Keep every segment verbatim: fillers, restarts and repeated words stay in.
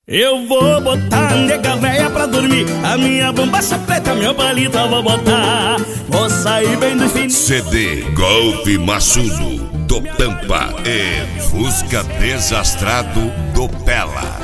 Eu vou botar a nega véia pra dormir, a minha bombacha preta, meu palito eu vou botar. Vou sair bem do fim. C D Golpe Maçudo do Pampa e Fusca Desastrado do Pela.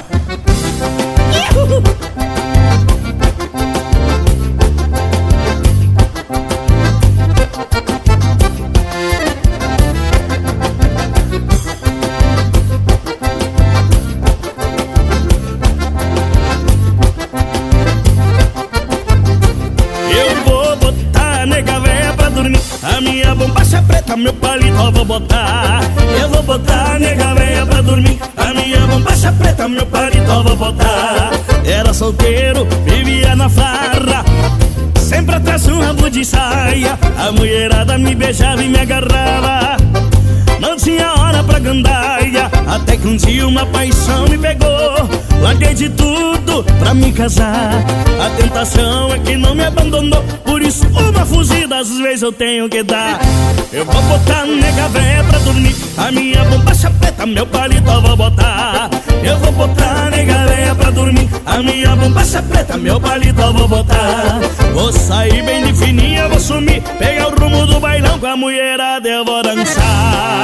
A minha bombacha preta, meu palito eu vou botar. Eu vou botar a nega véia pra dormir, a minha bombacha preta, meu palito eu vou botar. Era solteiro, vivia na farra, sempre atrás um rabo de saia. A mulherada me beijava e me agarrava, não tinha hora pra gandaia. Até que um dia uma paixão me pegou, larguei de tudo pra me casar. A tentação é que não me abandonou, por isso uma fugida às vezes eu tenho que dar. Eu vou botar a nega véia pra dormir, a minha bombacha preta, meu palito eu vou botar. Eu vou botar a nega véia pra dormir, a minha bombacha preta, meu palito eu vou botar. Vou sair bem de fininha, vou sumir, pegar o rumo do bailão, com a mulherada eu vou dançar.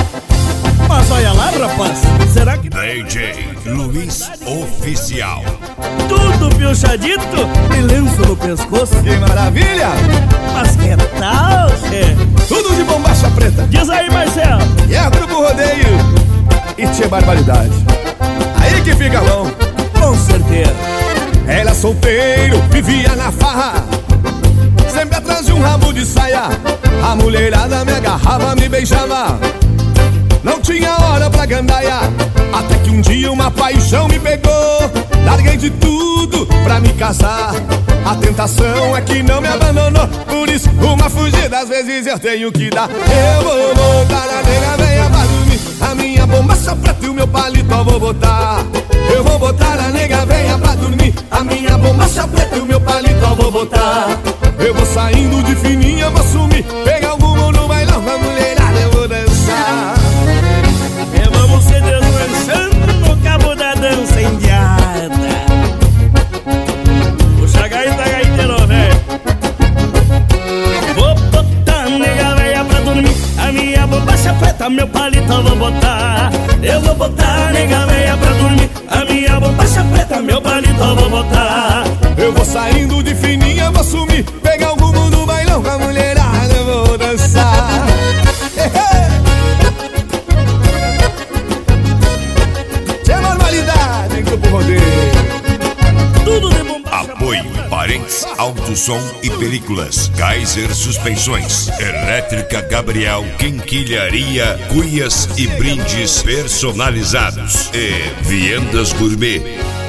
Mas olha lá, rapaz, será que... D J Luiz Oficial. Tudo piochadito e lenço no pescoço. Que maravilha! Mas que tal, che? Tudo de bombacha preta. Diz aí, Marcelo. E é grupo rodeio e tchê barbaridade. Aí que fica bom. Com certeza. Era solteiro, vivia na farra, sempre atrás de um rabo de saia. A mulherada me agarrava, me beijava, não tinha hora pra gandaia. Até que um dia uma paixão me pegou, larguei de tudo pra me casar. A tentação é que não me abandonou, por isso uma fugida às vezes eu tenho que dar. Eu vou botar a nega véia pra dormir, a minha bombacha preta e o meu palito eu vou botar. Eu vou botar a nega véia pra dormir, a minha bombacha preta e o meu palito eu vou botar. Eu vou saindo de fininha, vou sumir, pegar o rumo no bailão, com a mulherada eu vou dançar. E vamos se deslanchando no cabo da dança indiada. Puxa a gaita, gaiteiro, velho. Vou botar a nega véia pra dormir, a minha bombacha preta, meu palito eu vou botar. Eu vou botar a nega véia pra dormir, a minha bombacha preta, meu palito eu vou botar. Eu vou saindo de fininha, vou sumir, pegar o rumo do bailão, com a mulherada eu vou dançar. Que normalidade em Grupo Rodeio. Tudo de bombacha. Apoio Parentes Alto Som e Películas, Kaiser Suspensões, Elétrica Gabriel, Quinquilharia, cuias e brindes personalizados e Viendas Gourmet.